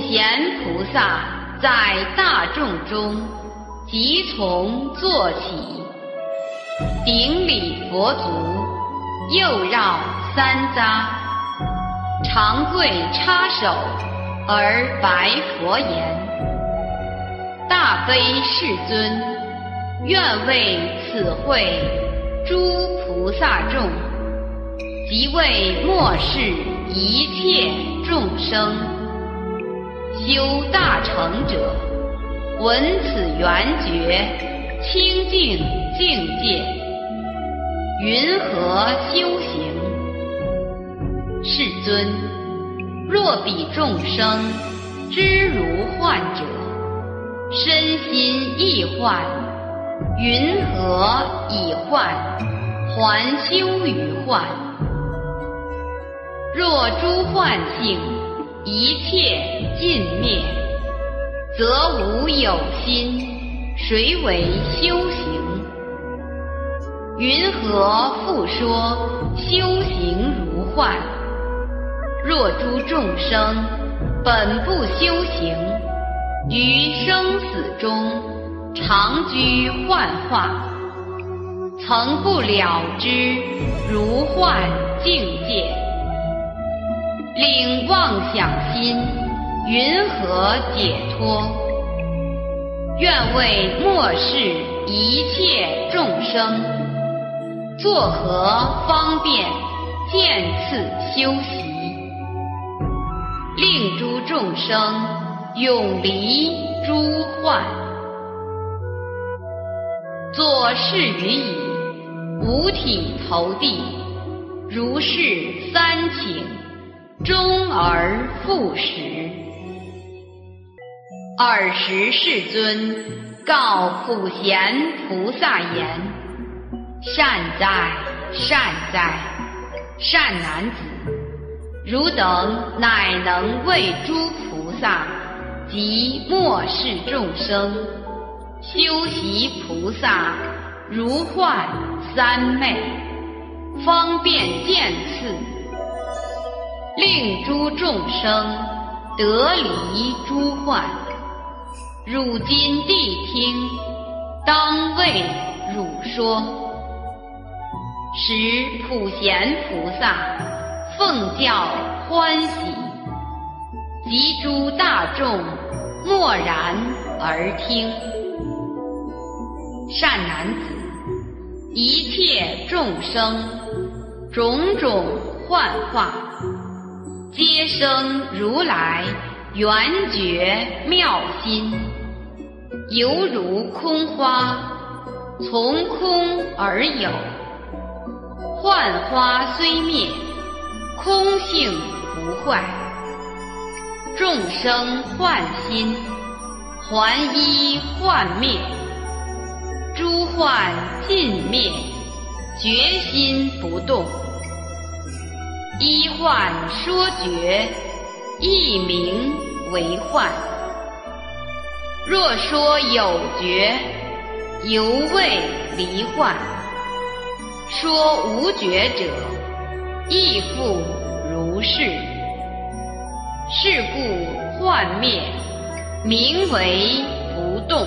贤菩萨在大众中即从坐起，顶礼佛足，右绕三匝，长跪插手而白佛言：大悲世尊，愿为此会诸菩萨众，即为末世一切众生，修大成者，闻此圆觉清净境界，云何修行？世尊，若彼众生知如幻者，身心亦幻，云何以幻还修于幻？若诸幻性一切尽灭，则无有心，谁为修行？云何复说修行如幻？若诸众生本不修行，于生死中常居幻化，曾不了知如幻境界，令妄想心云何解脱？愿为末世一切众生，作何方便见次修习？令诸众生永离诸幻。作是语已，五体投地，如是三请，终而复始。尔时世尊告普贤菩萨言：善哉，善哉，善男子！汝等乃能为诸菩萨及末世众生修习菩萨如幻三昧，方便见次，令诸众生得离诸幻。汝今谛听，当为汝说。时普贤菩萨奉教欢喜，及诸大众默然而听。善男子，一切众生种种幻化，皆生如来圆觉妙心，犹如空花，从空而有。幻花虽灭，空性不坏。众生幻心，还依幻灭。诸幻尽灭，觉心不动。依幻说觉，亦名为幻。若说有觉，犹未离幻。说无觉者，亦复如是。是故幻灭，名为不动。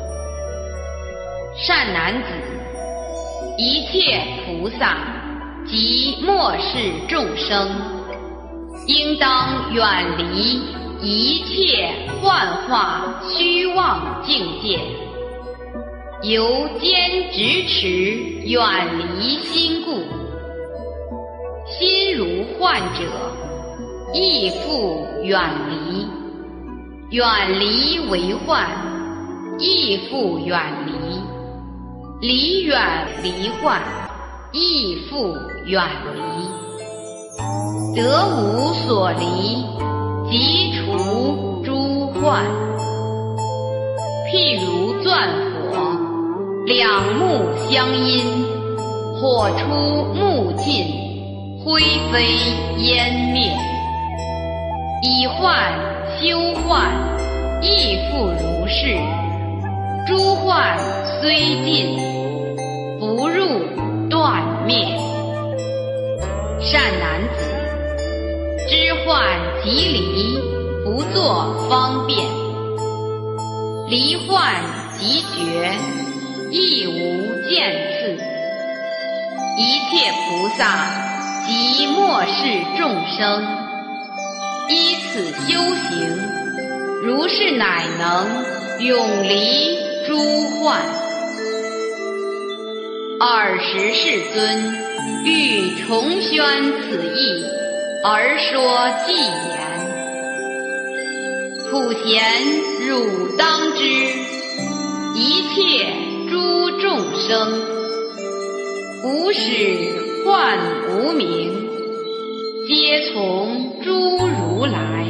善男子，一切菩萨及末世众生，应当远离一切幻化虚妄境界，由坚直持远离心故。心如幻者，亦复远离；远离为幻，亦复远离；离远离幻，亦复远离。得无所离，即除诸幻。譬如钻火，两木相因，火出木尽，灰飞烟灭。以幻修幻，亦复如是。诸幻虽尽，不入断灭。善男子，知幻即离，不作作方便，离患即绝，亦无见次。一切菩萨及末世众生，依此修行，如是乃能永离诸患。20世尊欲重宣此义，而说偈言：普贤汝当知，一切诸众生，无始幻无明，皆从诸如来。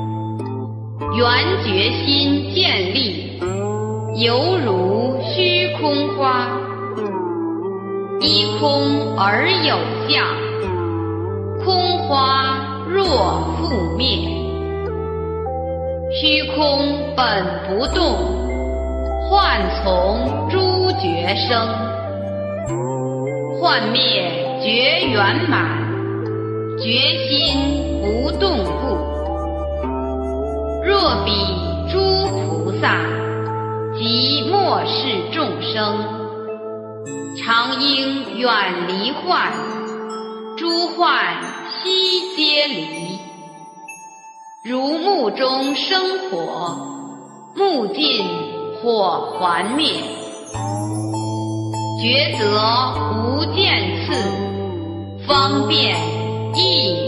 缘觉心建立，犹如虚空花，依空而有相，空花若复灭。虚空本不动，幻从诸觉生。幻灭觉圆满，觉心不动故。若彼诸菩萨及末世众生，常应远离患，诸患悉皆离。如木中生火，木尽火还灭。觉则无见次，方便亦